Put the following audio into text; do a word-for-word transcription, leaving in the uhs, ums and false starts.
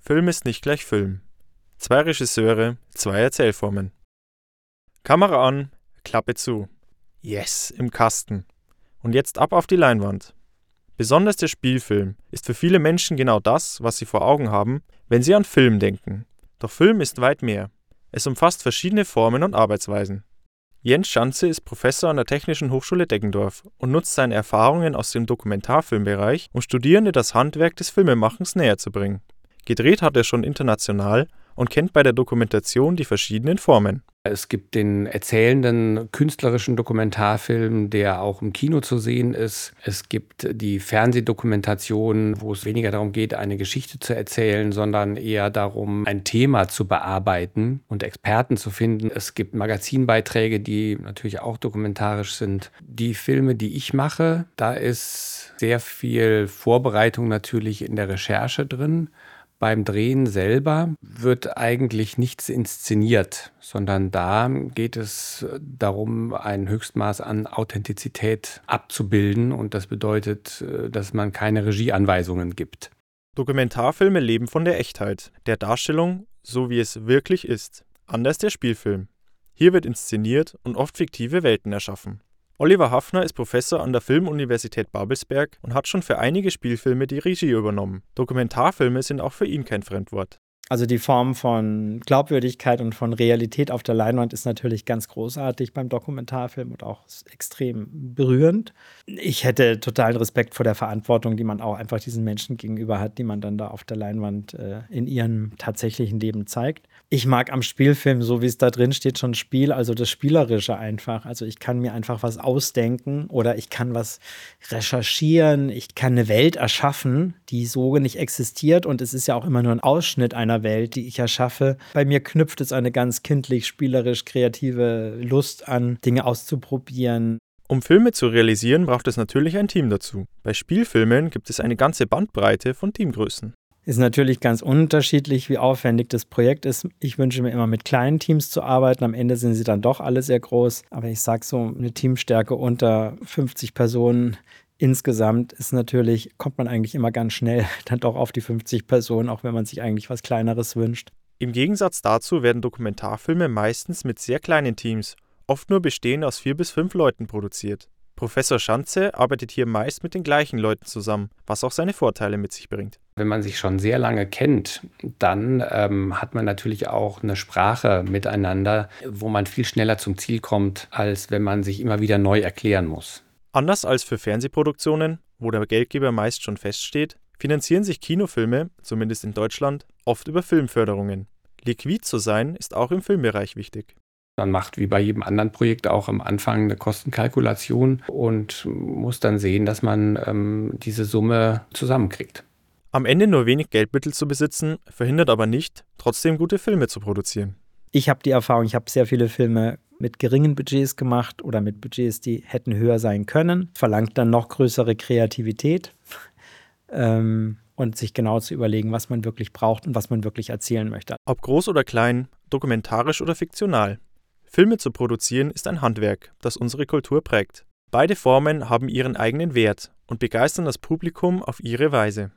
Film ist nicht gleich Film. Zwei Regisseure, zwei Erzählformen. Kamera an, Klappe zu. Yes, im Kasten. Und jetzt ab auf die Leinwand. Besonders der Spielfilm ist für viele Menschen genau das, was sie vor Augen haben, wenn sie an Film denken. Doch Film ist weit mehr. Es umfasst verschiedene Formen und Arbeitsweisen. Jens Schanze ist Professor an der Technischen Hochschule Deggendorf und nutzt seine Erfahrungen aus dem Dokumentarfilmbereich, um Studierende das Handwerk des Filmemachens näher zu bringen. Gedreht hat er schon international und kennt bei der Dokumentation die verschiedenen Formen. Es gibt den erzählenden, künstlerischen Dokumentarfilm, der auch im Kino zu sehen ist. Es gibt die Fernsehdokumentation, wo es weniger darum geht, eine Geschichte zu erzählen, sondern eher darum, ein Thema zu bearbeiten und Experten zu finden. Es gibt Magazinbeiträge, die natürlich auch dokumentarisch sind. Die Filme, die ich mache, da ist sehr viel Vorbereitung natürlich in der Recherche drin. Beim Drehen selber wird eigentlich nichts inszeniert, sondern da geht es darum, ein Höchstmaß an Authentizität abzubilden. Und das bedeutet, dass man keine Regieanweisungen gibt. Dokumentarfilme leben von der Echtheit, der Darstellung, so wie es wirklich ist. Anders der Spielfilm. Hier wird inszeniert und oft fiktive Welten erschaffen. Oliver Haffner ist Professor an der Filmuniversität Babelsberg und hat schon für einige Spielfilme die Regie übernommen. Dokumentarfilme sind auch für ihn kein Fremdwort. Also die Form von Glaubwürdigkeit und von Realität auf der Leinwand ist natürlich ganz großartig beim Dokumentarfilm und auch extrem berührend. Ich hätte totalen Respekt vor der Verantwortung, die man auch einfach diesen Menschen gegenüber hat, die man dann da auf der Leinwand äh, in ihrem tatsächlichen Leben zeigt. Ich mag am Spielfilm, so wie es da drin steht, schon Spiel, also das Spielerische einfach. Also ich kann mir einfach was ausdenken oder ich kann was recherchieren, ich kann eine Welt erschaffen, die so nicht existiert und es ist ja auch immer nur ein Ausschnitt einer Welt, die ich erschaffe. Bei mir knüpft es eine ganz kindlich, spielerisch, kreative Lust an, Dinge auszuprobieren. Um Filme zu realisieren, braucht es natürlich ein Team dazu. Bei Spielfilmen gibt es eine ganze Bandbreite von Teamgrößen. Ist natürlich ganz unterschiedlich, wie aufwendig das Projekt ist. Ich wünsche mir immer, mit kleinen Teams zu arbeiten. Am Ende sind sie dann doch alle sehr groß. Aber ich sage so, eine Teamstärke unter fünfzig Personen insgesamt ist natürlich, kommt man eigentlich immer ganz schnell dann doch auf die fünfzig Personen, auch wenn man sich eigentlich was Kleineres wünscht. Im Gegensatz dazu werden Dokumentarfilme meistens mit sehr kleinen Teams, oft nur bestehend aus vier bis fünf Leuten produziert. Professor Schanze arbeitet hier meist mit den gleichen Leuten zusammen, was auch seine Vorteile mit sich bringt. Wenn man sich schon sehr lange kennt, dann ähm, hat man natürlich auch eine Sprache miteinander, wo man viel schneller zum Ziel kommt, als wenn man sich immer wieder neu erklären muss. Anders als für Fernsehproduktionen, wo der Geldgeber meist schon feststeht, finanzieren sich Kinofilme, zumindest in Deutschland, oft über Filmförderungen. Liquid zu sein ist auch im Filmbereich wichtig. Man macht wie bei jedem anderen Projekt auch am Anfang eine Kostenkalkulation und muss dann sehen, dass man ähm, diese Summe zusammenkriegt. Am Ende nur wenig Geldmittel zu besitzen, verhindert aber nicht, trotzdem gute Filme zu produzieren. Ich habe die Erfahrung, ich habe sehr viele Filme mit geringen Budgets gemacht oder mit Budgets, die hätten höher sein können. Verlangt dann noch größere Kreativität ähm, und sich genau zu überlegen, was man wirklich braucht und was man wirklich erzählen möchte. Ob groß oder klein, dokumentarisch oder fiktional. Filme zu produzieren ist ein Handwerk, das unsere Kultur prägt. Beide Formen haben ihren eigenen Wert und begeistern das Publikum auf ihre Weise.